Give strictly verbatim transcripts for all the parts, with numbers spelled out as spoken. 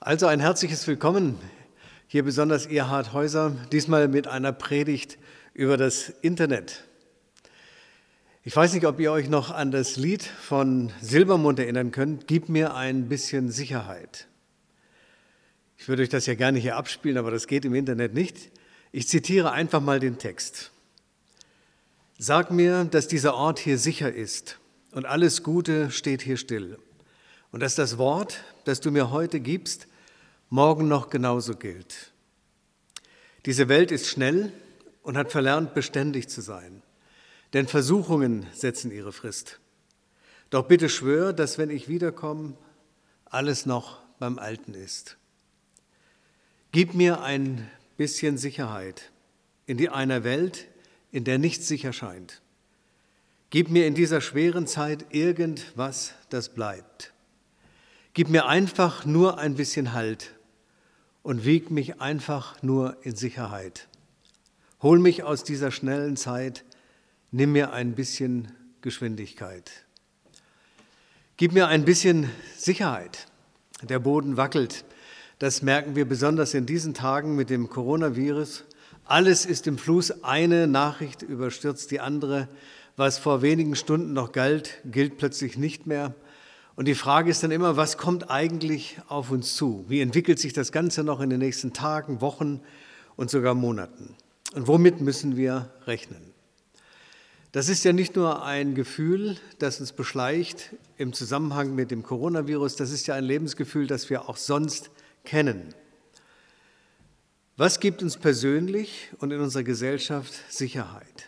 Also ein herzliches Willkommen, hier besonders Erhard Häuser, diesmal mit einer Predigt über das Internet. Ich weiß nicht, ob ihr euch noch an das Lied von Silbermond erinnern könnt, Gib mir ein bisschen Sicherheit. Ich würde euch das ja gerne hier abspielen, aber das geht im Internet nicht. Ich zitiere einfach mal den Text. Sag mir, dass dieser Ort hier sicher ist und alles Gute steht hier still. Und dass das Wort, das du mir heute gibst, morgen noch genauso gilt. Diese Welt ist schnell und hat verlernt, beständig zu sein. Denn Versuchungen setzen ihre Frist. Doch bitte schwör, dass wenn ich wiederkomme, alles noch beim Alten ist. Gib mir ein bisschen Sicherheit in die einer Welt, in der nichts sicher scheint. Gib mir in dieser schweren Zeit irgendwas, das bleibt. Gib mir einfach nur ein bisschen Halt und wieg mich einfach nur in Sicherheit. Hol mich aus dieser schnellen Zeit, nimm mir ein bisschen Geschwindigkeit. Gib mir ein bisschen Sicherheit. Der Boden wackelt. Das merken wir besonders in diesen Tagen mit dem Coronavirus. Alles ist im Fluss, eine Nachricht überstürzt die andere. Was vor wenigen Stunden noch galt, gilt plötzlich nicht mehr. Und die Frage ist dann immer, was kommt eigentlich auf uns zu? Wie entwickelt sich das Ganze noch in den nächsten Tagen, Wochen und sogar Monaten? Und womit müssen wir rechnen? Das ist ja nicht nur ein Gefühl, das uns beschleicht im Zusammenhang mit dem Coronavirus, das ist ja ein Lebensgefühl, das wir auch sonst kennen. Was gibt uns persönlich und in unserer Gesellschaft Sicherheit?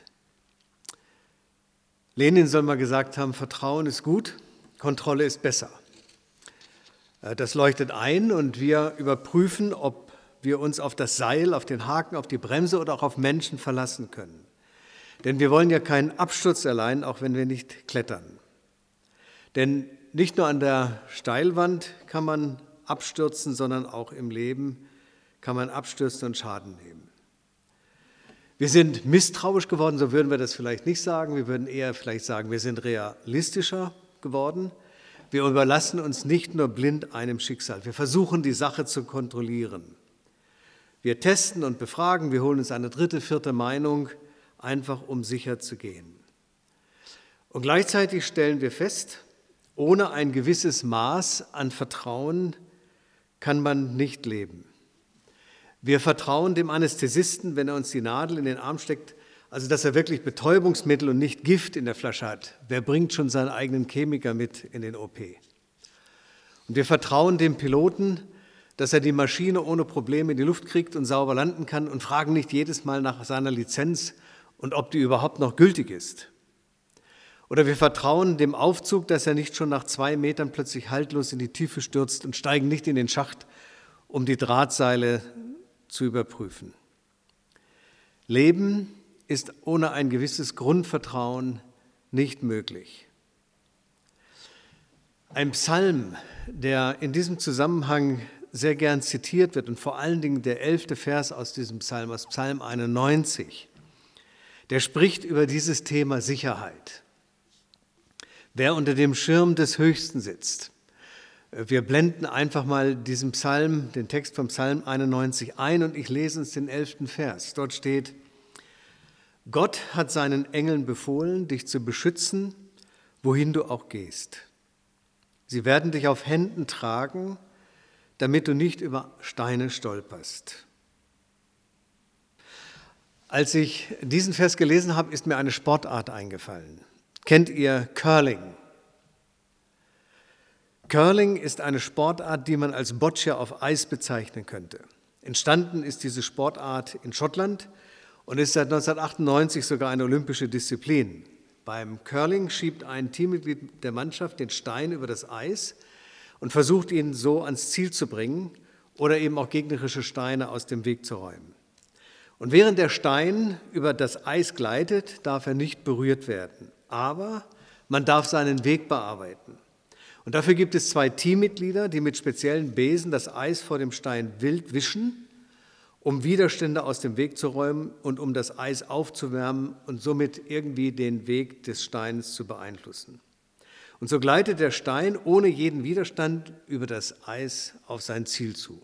Lenin soll mal gesagt haben, Vertrauen ist gut, Kontrolle ist besser. Das leuchtet ein und wir überprüfen, ob wir uns auf das Seil, auf den Haken, auf die Bremse oder auch auf Menschen verlassen können. Denn wir wollen ja keinen Absturz erleiden, auch wenn wir nicht klettern. Denn nicht nur an der Steilwand kann man abstürzen, sondern auch im Leben kann man abstürzen und Schaden nehmen. Wir sind misstrauisch geworden, so würden wir das vielleicht nicht sagen. Wir würden eher vielleicht sagen, wir sind realistischer geworden. Wir überlassen uns nicht nur blind einem Schicksal. Wir versuchen, die Sache zu kontrollieren. Wir testen und befragen, wir holen uns eine dritte, vierte Meinung, einfach um sicher zu gehen. Und gleichzeitig stellen wir fest, ohne ein gewisses Maß an Vertrauen kann man nicht leben. Wir vertrauen dem Anästhesisten, wenn er uns die Nadel in den Arm steckt, also dass er wirklich Betäubungsmittel und nicht Gift in der Flasche hat. Wer bringt schon seinen eigenen Chemiker mit in den O P? Und wir vertrauen dem Piloten, dass er die Maschine ohne Probleme in die Luft kriegt und sauber landen kann und fragen nicht jedes Mal nach seiner Lizenz und ob die überhaupt noch gültig ist. Oder wir vertrauen dem Aufzug, dass er nicht schon nach zwei Metern plötzlich haltlos in die Tiefe stürzt und steigen nicht in den Schacht, um die Drahtseile zu überprüfen. Leben ist ohne ein gewisses Grundvertrauen nicht möglich. Ein Psalm, der in diesem Zusammenhang sehr gern zitiert wird und vor allen Dingen der elfte Vers aus diesem Psalm, aus Psalm einundneunzig, der spricht über dieses Thema Sicherheit. Wer unter dem Schirm des Höchsten sitzt. Wir blenden einfach mal diesen Psalm, den Text vom Psalm einundneunzig ein und ich lese uns den elften Vers. Dort steht: Gott hat seinen Engeln befohlen, dich zu beschützen, wohin du auch gehst. Sie werden dich auf Händen tragen, damit du nicht über Steine stolperst. Als ich diesen Vers gelesen habe, ist mir eine Sportart eingefallen. Kennt ihr Curling? Curling ist eine Sportart, die man als Boccia auf Eis bezeichnen könnte. Entstanden ist diese Sportart in Schottland und ist seit neunzehnhundertachtundneunzig sogar eine olympische Disziplin. Beim Curling schiebt ein Teammitglied der Mannschaft den Stein über das Eis und versucht ihn so ans Ziel zu bringen oder eben auch gegnerische Steine aus dem Weg zu räumen. Und während der Stein über das Eis gleitet, darf er nicht berührt werden. Aber man darf seinen Weg bearbeiten. Und dafür gibt es zwei Teammitglieder, die mit speziellen Besen das Eis vor dem Stein wild wischen, um Widerstände aus dem Weg zu räumen und um das Eis aufzuwärmen und somit irgendwie den Weg des Steins zu beeinflussen. Und so gleitet der Stein ohne jeden Widerstand über das Eis auf sein Ziel zu.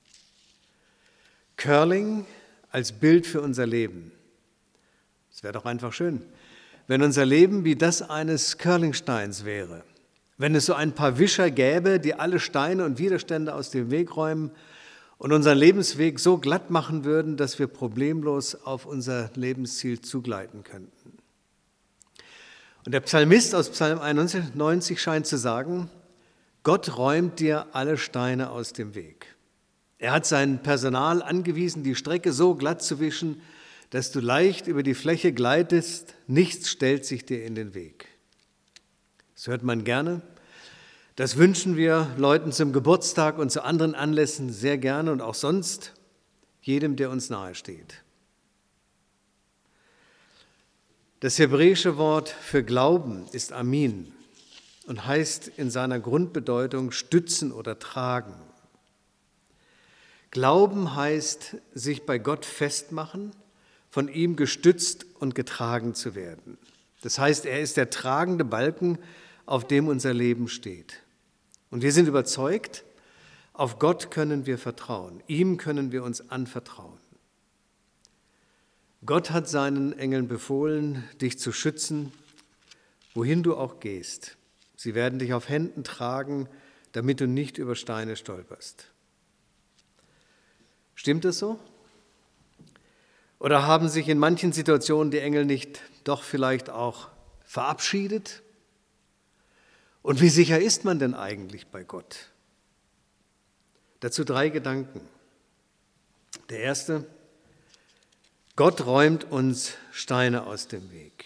Curling als Bild für unser Leben. Es wäre doch einfach schön, wenn unser Leben wie das eines Curlingsteins wäre. Wenn es so ein paar Wischer gäbe, die alle Steine und Widerstände aus dem Weg räumen und unseren Lebensweg so glatt machen würden, dass wir problemlos auf unser Lebensziel zugleiten könnten. Und der Psalmist aus Psalm einundneunzig scheint zu sagen, Gott räumt dir alle Steine aus dem Weg. Er hat sein Personal angewiesen, die Strecke so glatt zu wischen, dass du leicht über die Fläche gleitest, nichts stellt sich dir in den Weg. Das hört man gerne. Das wünschen wir Leuten zum Geburtstag und zu anderen Anlässen sehr gerne und auch sonst jedem, der uns nahe steht. Das hebräische Wort für Glauben ist Amin und heißt in seiner Grundbedeutung stützen oder tragen. Glauben heißt, sich bei Gott festmachen, von ihm gestützt und getragen zu werden. Das heißt, er ist der tragende Balken, auf dem unser Leben steht. Und wir sind überzeugt, auf Gott können wir vertrauen, ihm können wir uns anvertrauen. Gott hat seinen Engeln befohlen, dich zu schützen, wohin du auch gehst. Sie werden dich auf Händen tragen, damit du nicht über Steine stolperst. Stimmt es so? Oder haben sich in manchen Situationen die Engel nicht doch vielleicht auch verabschiedet? Und wie sicher ist man denn eigentlich bei Gott? Dazu drei Gedanken. Der erste: Gott räumt uns Steine aus dem Weg.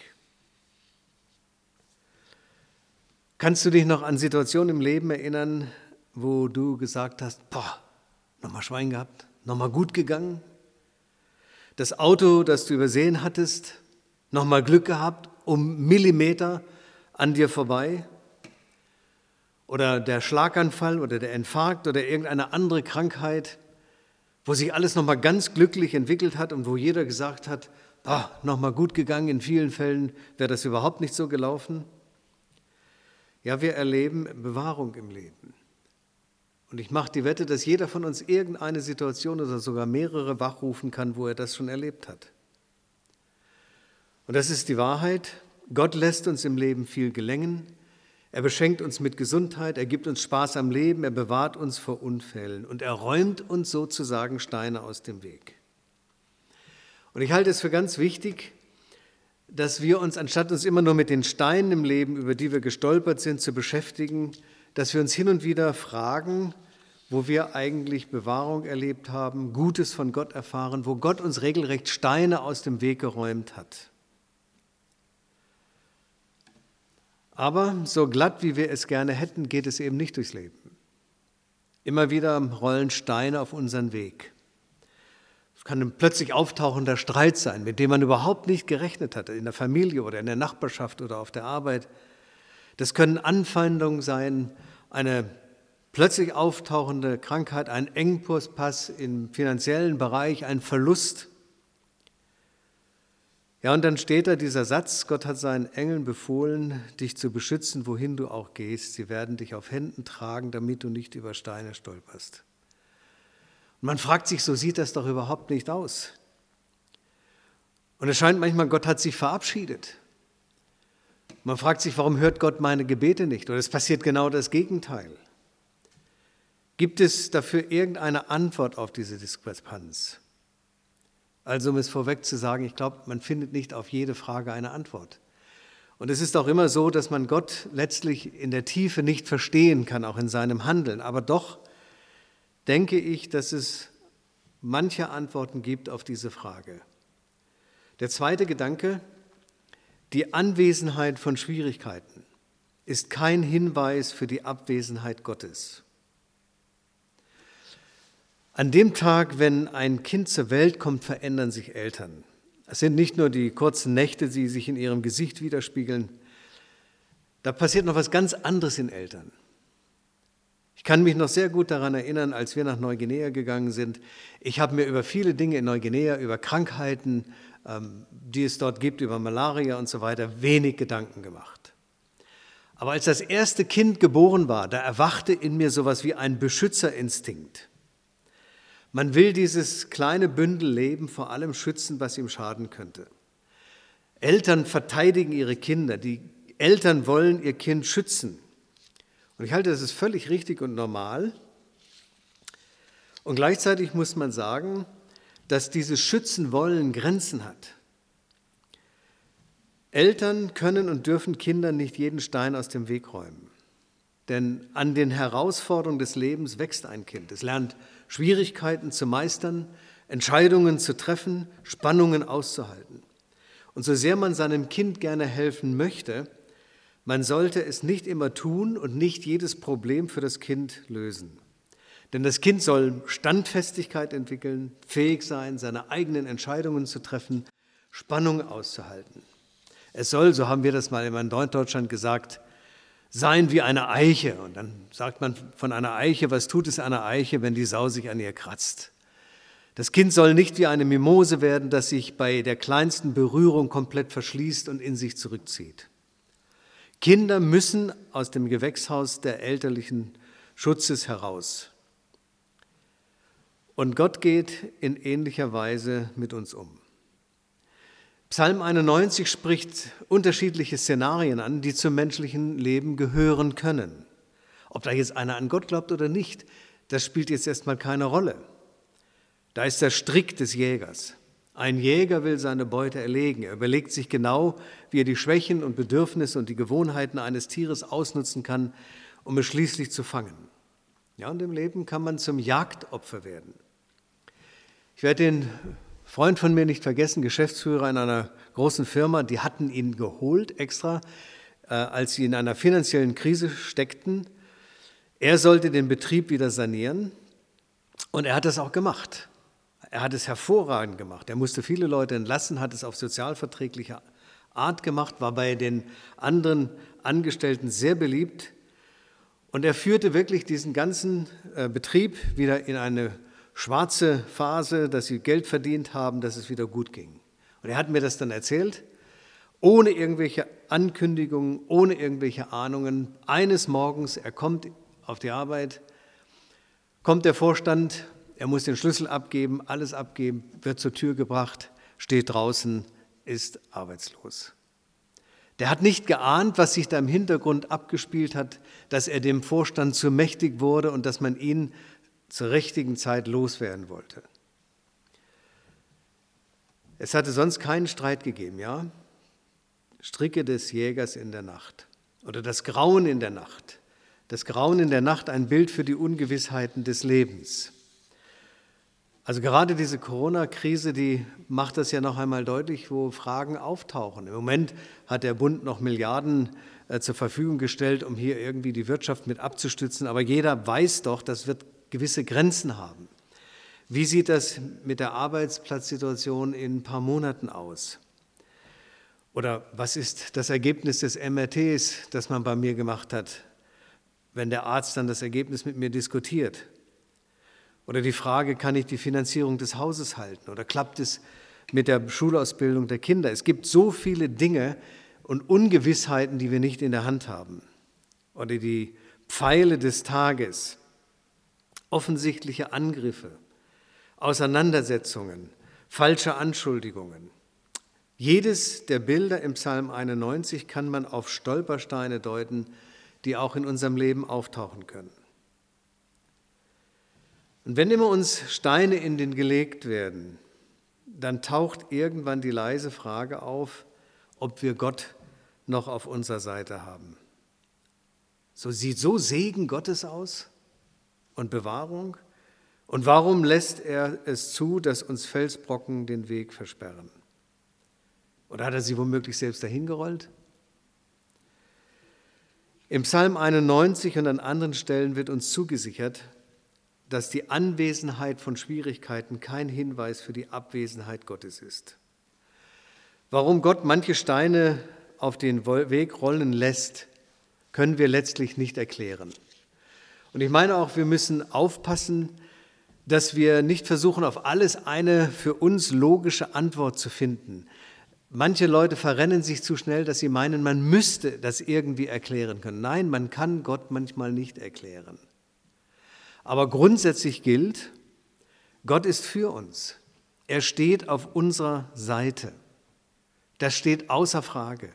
Kannst du dich noch an Situationen im Leben erinnern, wo du gesagt hast, boah, nochmal Schwein gehabt, nochmal gut gegangen? Das Auto, das du übersehen hattest, nochmal Glück gehabt, um Millimeter an dir vorbei? Oder der Schlaganfall oder der Infarkt oder irgendeine andere Krankheit, wo sich alles nochmal ganz glücklich entwickelt hat und wo jeder gesagt hat, ah, nochmal gut gegangen, in vielen Fällen wäre das überhaupt nicht so gelaufen. Ja, wir erleben Bewahrung im Leben. Und ich mache die Wette, dass jeder von uns irgendeine Situation oder sogar mehrere wachrufen kann, wo er das schon erlebt hat. Und das ist die Wahrheit. Gott lässt uns im Leben viel gelingen. Er beschenkt uns mit Gesundheit, er gibt uns Spaß am Leben, er bewahrt uns vor Unfällen und er räumt uns sozusagen Steine aus dem Weg. Und ich halte es für ganz wichtig, dass wir uns, anstatt uns immer nur mit den Steinen im Leben, über die wir gestolpert sind, zu beschäftigen, dass wir uns hin und wieder fragen, wo wir eigentlich Bewahrung erlebt haben, Gutes von Gott erfahren, wo Gott uns regelrecht Steine aus dem Weg geräumt hat. Aber so glatt, wie wir es gerne hätten, geht es eben nicht durchs Leben. Immer wieder rollen Steine auf unseren Weg. Es kann ein plötzlich auftauchender Streit sein, mit dem man überhaupt nicht gerechnet hatte, in der Familie oder in der Nachbarschaft oder auf der Arbeit. Das können Anfeindungen sein, eine plötzlich auftauchende Krankheit, ein Engpass im finanziellen Bereich, ein Verlust. Ja, und dann steht da dieser Satz, Gott hat seinen Engeln befohlen, dich zu beschützen, wohin du auch gehst. Sie werden dich auf Händen tragen, damit du nicht über Steine stolperst. Und man fragt sich, so sieht das doch überhaupt nicht aus. Und es scheint manchmal, Gott hat sich verabschiedet. Man fragt sich, warum hört Gott meine Gebete nicht? Oder es passiert genau das Gegenteil. Gibt es dafür irgendeine Antwort auf diese Diskrepanz? Also um es vorweg zu sagen, ich glaube, man findet nicht auf jede Frage eine Antwort. Und es ist auch immer so, dass man Gott letztlich in der Tiefe nicht verstehen kann, auch in seinem Handeln. Aber doch denke ich, dass es manche Antworten gibt auf diese Frage. Der zweite Gedanke: Die Anwesenheit von Schwierigkeiten ist kein Hinweis für die Abwesenheit Gottes. An dem Tag, wenn ein Kind zur Welt kommt, verändern sich Eltern. Es sind nicht nur die kurzen Nächte, die sich in ihrem Gesicht widerspiegeln. Da passiert noch was ganz anderes in Eltern. Ich kann mich noch sehr gut daran erinnern, als wir nach Neuguinea gegangen sind. Ich habe mir über viele Dinge in Neuguinea, über Krankheiten, die es dort gibt, über Malaria und so weiter, wenig Gedanken gemacht. Aber als das erste Kind geboren war, da erwachte in mir sowas wie ein Beschützerinstinkt. Man will dieses kleine Bündel Leben vor allem schützen, was ihm schaden könnte. Eltern verteidigen ihre Kinder, die Eltern wollen ihr Kind schützen. Und ich halte, das ist völlig richtig und normal. Und gleichzeitig muss man sagen, dass dieses Schützenwollen Grenzen hat. Eltern können und dürfen Kindern nicht jeden Stein aus dem Weg räumen. Denn an den Herausforderungen des Lebens wächst ein Kind. Es lernt Schwierigkeiten zu meistern, Entscheidungen zu treffen, Spannungen auszuhalten. Und so sehr man seinem Kind gerne helfen möchte, man sollte es nicht immer tun und nicht jedes Problem für das Kind lösen. Denn das Kind soll Standfestigkeit entwickeln, fähig sein, seine eigenen Entscheidungen zu treffen, Spannung auszuhalten. Es soll, so haben wir das mal in Norddeutschland gesagt, sein wie eine Eiche. Und dann sagt man von einer Eiche, was tut es einer Eiche, wenn die Sau sich an ihr kratzt? Das Kind soll nicht wie eine Mimose werden, das sich bei der kleinsten Berührung komplett verschließt und in sich zurückzieht. Kinder müssen aus dem Gewächshaus der elterlichen Schutzes heraus. Und Gott geht in ähnlicher Weise mit uns um. Psalm einundneunzig spricht unterschiedliche Szenarien an, die zum menschlichen Leben gehören können. Ob da jetzt einer an Gott glaubt oder nicht, das spielt jetzt erstmal keine Rolle. Da ist der Strick des Jägers. Ein Jäger will seine Beute erlegen. Er überlegt sich genau, wie er die Schwächen und Bedürfnisse und die Gewohnheiten eines Tieres ausnutzen kann, um es schließlich zu fangen. Ja, und im Leben kann man zum Jagdopfer werden. Ich werde den Freund von mir nicht vergessen, Geschäftsführer in einer großen Firma, die hatten ihn geholt extra, äh, als sie in einer finanziellen Krise steckten. Er sollte den Betrieb wieder sanieren und er hat das auch gemacht. Er hat es hervorragend gemacht. Er musste viele Leute entlassen, hat es auf sozialverträgliche Art gemacht, war bei den anderen Angestellten sehr beliebt und er führte wirklich diesen ganzen äh, Betrieb wieder in eine schwarze Phase, dass sie Geld verdient haben, dass es wieder gut ging. Und er hat mir das dann erzählt, ohne irgendwelche Ankündigungen, ohne irgendwelche Ahnungen. Eines Morgens, er kommt auf die Arbeit, kommt der Vorstand, er muss den Schlüssel abgeben, alles abgeben, wird zur Tür gebracht, steht draußen, ist arbeitslos. Der hat nicht geahnt, was sich da im Hintergrund abgespielt hat, dass er dem Vorstand zu mächtig wurde und dass man ihn zur richtigen Zeit loswerden wollte. Es hatte sonst keinen Streit gegeben, ja? Stricke des Jägers in der Nacht oder das Grauen in der Nacht. Das Grauen in der Nacht, ein Bild für die Ungewissheiten des Lebens. Also gerade diese Corona-Krise, die macht das ja noch einmal deutlich, wo Fragen auftauchen. Im Moment hat der Bund noch Milliarden äh, zur Verfügung gestellt, um hier irgendwie die Wirtschaft mit abzustützen. Aber jeder weiß doch, das wird gewisse Grenzen haben. Wie sieht das mit der Arbeitsplatzsituation in ein paar Monaten aus? Oder was ist das Ergebnis des M R Ts, das man bei mir gemacht hat, wenn der Arzt dann das Ergebnis mit mir diskutiert? Oder die Frage, kann ich die Finanzierung des Hauses halten? Oder klappt es mit der Schulausbildung der Kinder? Es gibt so viele Dinge und Ungewissheiten, die wir nicht in der Hand haben. Oder die Pfeile des Tages, offensichtliche Angriffe, Auseinandersetzungen, falsche Anschuldigungen. Jedes der Bilder im Psalm einundneunzig kann man auf Stolpersteine deuten, die auch in unserem Leben auftauchen können. Und wenn immer uns Steine in den gelegt werden, dann taucht irgendwann die leise Frage auf, ob wir Gott noch auf unserer Seite haben. So sieht so Segen Gottes aus und Bewahrung? Und warum lässt er es zu, dass uns Felsbrocken den Weg versperren? Oder hat er sie womöglich selbst dahingerollt? Im Psalm einundneunzig und an anderen Stellen wird uns zugesichert, dass die Anwesenheit von Schwierigkeiten kein Hinweis für die Abwesenheit Gottes ist. Warum Gott manche Steine auf den Weg rollen lässt, können wir letztlich nicht erklären. Und ich meine auch, wir müssen aufpassen, dass wir nicht versuchen, auf alles eine für uns logische Antwort zu finden. Manche Leute verrennen sich zu schnell, dass sie meinen, man müsste das irgendwie erklären können. Nein, man kann Gott manchmal nicht erklären. Aber grundsätzlich gilt, Gott ist für uns. Er steht auf unserer Seite. Das steht außer Frage.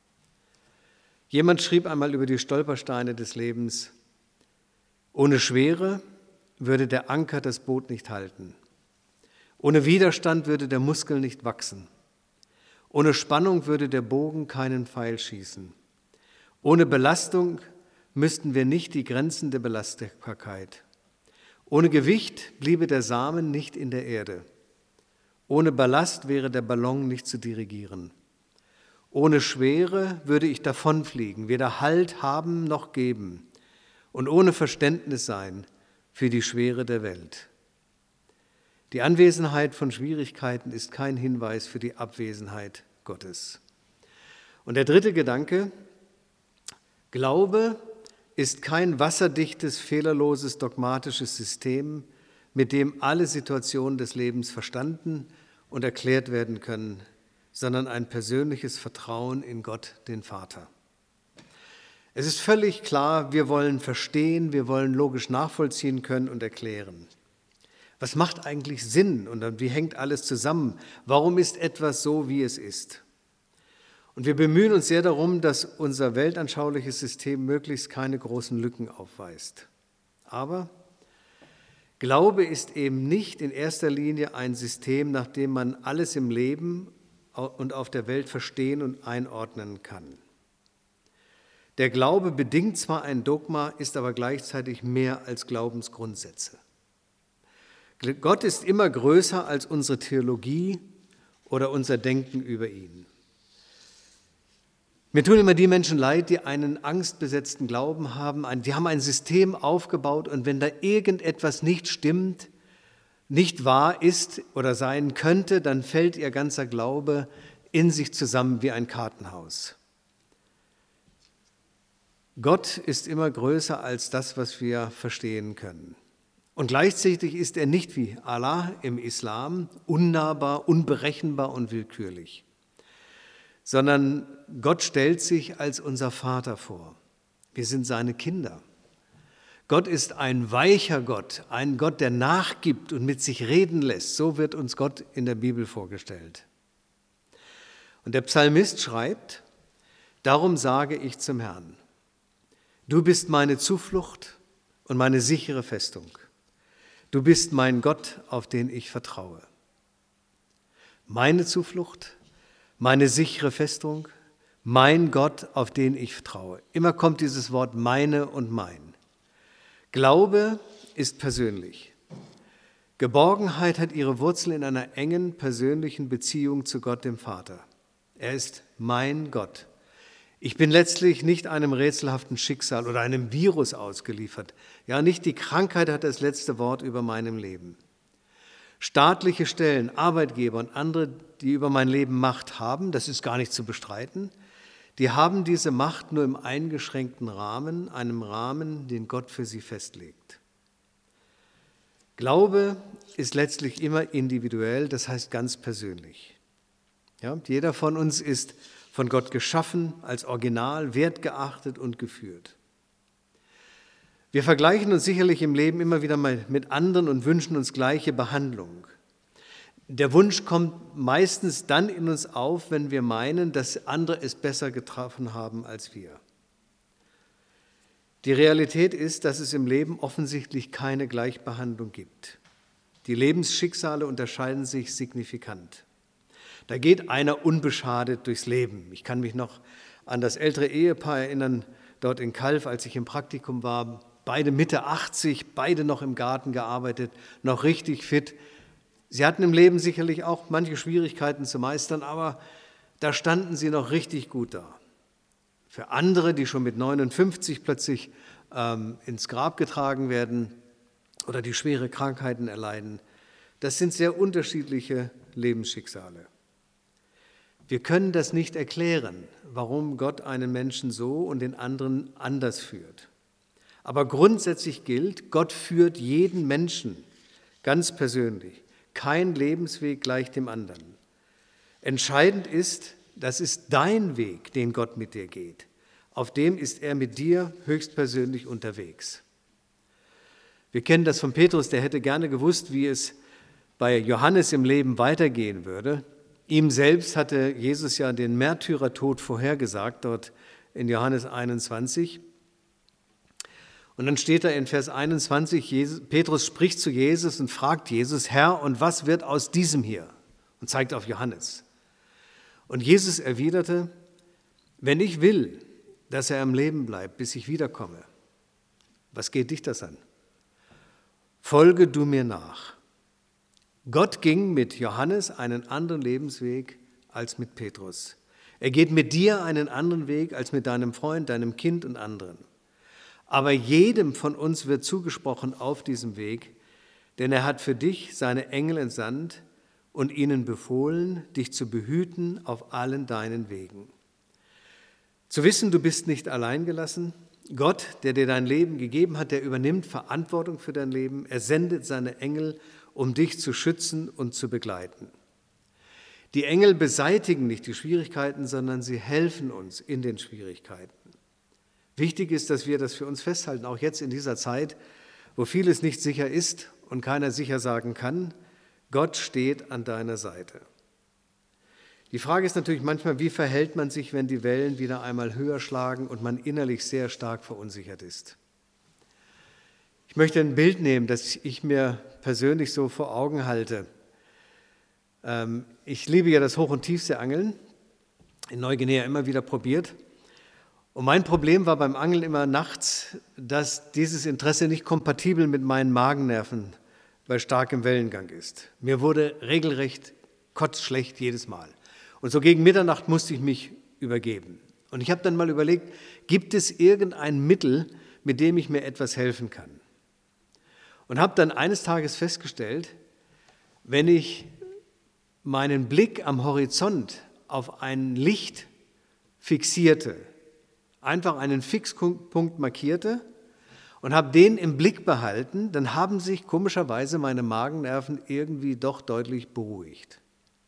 Jemand schrieb einmal über die Stolpersteine des Lebens: Ohne Schwere würde der Anker das Boot nicht halten. Ohne Widerstand würde der Muskel nicht wachsen. Ohne Spannung würde der Bogen keinen Pfeil schießen. Ohne Belastung müssten wir nicht die Grenzen der Belastbarkeit. Ohne Gewicht bliebe der Samen nicht in der Erde. Ohne Ballast wäre der Ballon nicht zu dirigieren. Ohne Schwere würde ich davonfliegen, weder Halt haben noch geben und ohne Verständnis sein für die Schwere der Welt. Die Anwesenheit von Schwierigkeiten ist kein Hinweis für die Abwesenheit Gottes. Und der dritte Gedanke: Glaube ist kein wasserdichtes, fehlerloses, dogmatisches System, mit dem alle Situationen des Lebens verstanden und erklärt werden können, sondern ein persönliches Vertrauen in Gott, den Vater. Es ist völlig klar, wir wollen verstehen, wir wollen logisch nachvollziehen können und erklären. Was macht eigentlich Sinn und wie hängt alles zusammen? Warum ist etwas so, wie es ist? Und wir bemühen uns sehr darum, dass unser weltanschauliches System möglichst keine großen Lücken aufweist. Aber Glaube ist eben nicht in erster Linie ein System, nach dem man alles im Leben und auf der Welt verstehen und einordnen kann. Der Glaube bedingt zwar ein Dogma, ist aber gleichzeitig mehr als Glaubensgrundsätze. Gott ist immer größer als unsere Theologie oder unser Denken über ihn. Mir tun immer die Menschen leid, die einen angstbesetzten Glauben haben. Die haben ein System aufgebaut und wenn da irgendetwas nicht stimmt, nicht wahr ist oder sein könnte, dann fällt ihr ganzer Glaube in sich zusammen wie ein Kartenhaus. Gott ist immer größer als das, was wir verstehen können. Und gleichzeitig ist er nicht wie Allah im Islam unnahbar, unberechenbar und willkürlich, sondern Gott stellt sich als unser Vater vor. Wir sind seine Kinder. Gott ist ein weicher Gott, ein Gott, der nachgibt und mit sich reden lässt. So wird uns Gott in der Bibel vorgestellt. Und der Psalmist schreibt: Darum sage ich zum Herrn: Du bist meine Zuflucht und meine sichere Festung. Du bist mein Gott, auf den ich vertraue. Meine Zuflucht, meine sichere Festung, mein Gott, auf den ich vertraue. Immer kommt dieses Wort meine und mein. Glaube ist persönlich. Geborgenheit hat ihre Wurzel in einer engen persönlichen Beziehung zu Gott, dem Vater. Er ist mein Gott. Ich bin letztlich nicht einem rätselhaften Schicksal oder einem Virus ausgeliefert. Ja, nicht die Krankheit hat das letzte Wort über meinem Leben. Staatliche Stellen, Arbeitgeber und andere, die über mein Leben Macht haben, das ist gar nicht zu bestreiten, die haben diese Macht nur im eingeschränkten Rahmen, einem Rahmen, den Gott für sie festlegt. Glaube ist letztlich immer individuell, das heißt ganz persönlich. Ja, jeder von uns ist von Gott geschaffen, als Original, wertgeachtet und geführt. Wir vergleichen uns sicherlich im Leben immer wieder mal mit anderen und wünschen uns gleiche Behandlung. Der Wunsch kommt meistens dann in uns auf, wenn wir meinen, dass andere es besser getroffen haben als wir. Die Realität ist, dass es im Leben offensichtlich keine Gleichbehandlung gibt. Die Lebensschicksale unterscheiden sich signifikant. Da geht einer unbeschadet durchs Leben. Ich kann mich noch an das ältere Ehepaar erinnern, dort in Calw, als ich im Praktikum war. Beide Mitte achtzig, beide noch im Garten gearbeitet, noch richtig fit. Sie hatten im Leben sicherlich auch manche Schwierigkeiten zu meistern, aber da standen sie noch richtig gut da. Für andere, die schon mit neunundfünfzig plötzlich ähm, ins Grab getragen werden oder die schwere Krankheiten erleiden, das sind sehr unterschiedliche Lebensschicksale. Wir können das nicht erklären, warum Gott einen Menschen so und den anderen anders führt. Aber grundsätzlich gilt, Gott führt jeden Menschen ganz persönlich. Kein Lebensweg gleich dem anderen. Entscheidend ist, das ist dein Weg, den Gott mit dir geht. Auf dem ist er mit dir höchstpersönlich unterwegs. Wir kennen das von Petrus, der hätte gerne gewusst, wie es bei Johannes im Leben weitergehen würde. Ihm selbst hatte Jesus ja den Märtyrertod vorhergesagt, dort in Johannes einundzwanzig. Und dann steht da in Vers einundzwanzig, Jesus, Petrus spricht zu Jesus und fragt Jesus, Herr, und was wird aus diesem hier? Und zeigt auf Johannes. Und Jesus erwiderte, wenn ich will, dass er am Leben bleibt, bis ich wiederkomme, was geht dich das an? Folge du mir nach. Gott ging mit Johannes einen anderen Lebensweg als mit Petrus. Er geht mit dir einen anderen Weg als mit deinem Freund, deinem Kind und anderen. Aber jedem von uns wird zugesprochen auf diesem Weg, denn er hat für dich seine Engel entsandt und ihnen befohlen, dich zu behüten auf allen deinen Wegen. Zu wissen, du bist nicht allein gelassen. Gott, der dir dein Leben gegeben hat, der übernimmt Verantwortung für dein Leben. Er sendet seine Engel, um dich zu schützen und zu begleiten. Die Engel beseitigen nicht die Schwierigkeiten, sondern sie helfen uns in den Schwierigkeiten. Wichtig ist, dass wir das für uns festhalten, auch jetzt in dieser Zeit, wo vieles nicht sicher ist und keiner sicher sagen kann, Gott steht an deiner Seite. Die Frage ist natürlich manchmal, wie verhält man sich, wenn die Wellen wieder einmal höher schlagen und man innerlich sehr stark verunsichert ist. Ich möchte ein Bild nehmen, das ich mir persönlich so vor Augen halte. Ich liebe ja das Hoch- und Tiefseeangeln, in Neuguinea immer wieder probiert. Und mein Problem war beim Angeln immer nachts, dass dieses Interesse nicht kompatibel mit meinen Magennerven bei starkem Wellengang ist. Mir wurde regelrecht kotzschlecht jedes Mal. Und so gegen Mitternacht musste ich mich übergeben. Und ich habe dann mal überlegt, gibt es irgendein Mittel, mit dem ich mir etwas helfen kann? Und habe dann eines Tages festgestellt, wenn ich meinen Blick am Horizont auf ein Licht fixierte, einfach einen Fixpunkt markierte und habe den im Blick behalten, dann haben sich komischerweise meine Magennerven irgendwie doch deutlich beruhigt.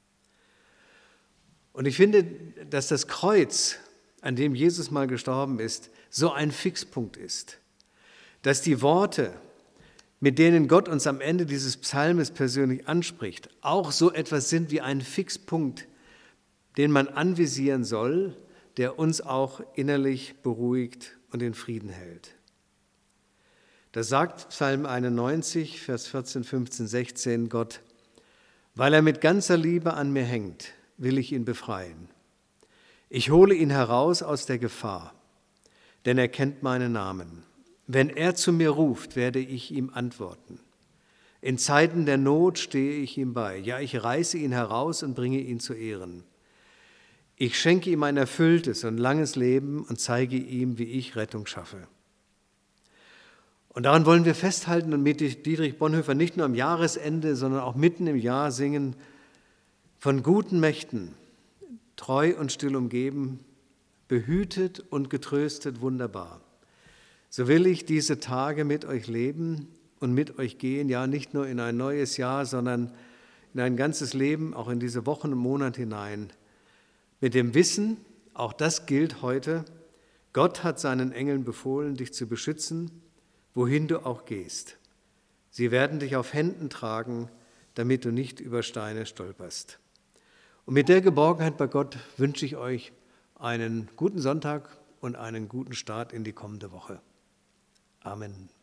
Und ich finde, dass das Kreuz, an dem Jesus mal gestorben ist, so ein Fixpunkt ist, dass die Worte, mit denen Gott uns am Ende dieses Psalmes persönlich anspricht, auch so etwas sind wie ein Fixpunkt, den man anvisieren soll, der uns auch innerlich beruhigt und in Frieden hält. Da sagt Psalm einundneunzig, Vers vierzehn, fünfzehn, sechzehn Gott, weil er mit ganzer Liebe an mir hängt, will ich ihn befreien. Ich hole ihn heraus aus der Gefahr, denn er kennt meinen Namen. Wenn er zu mir ruft, werde ich ihm antworten. In Zeiten der Not stehe ich ihm bei. Ja, ich reiße ihn heraus und bringe ihn zu Ehren. Ich schenke ihm ein erfülltes und langes Leben und zeige ihm, wie ich Rettung schaffe. Und daran wollen wir festhalten und mit Dietrich Bonhoeffer nicht nur am Jahresende, sondern auch mitten im Jahr singen, von guten Mächten, treu und still umgeben, behütet und getröstet wunderbar. So will ich diese Tage mit euch leben und mit euch gehen, ja nicht nur in ein neues Jahr, sondern in ein ganzes Leben, auch in diese Wochen und Monate hinein. Mit dem Wissen, auch das gilt heute, Gott hat seinen Engeln befohlen, dich zu beschützen, wohin du auch gehst. Sie werden dich auf Händen tragen, damit du nicht über Steine stolperst. Und mit der Geborgenheit bei Gott wünsche ich euch einen guten Sonntag und einen guten Start in die kommende Woche. Amen.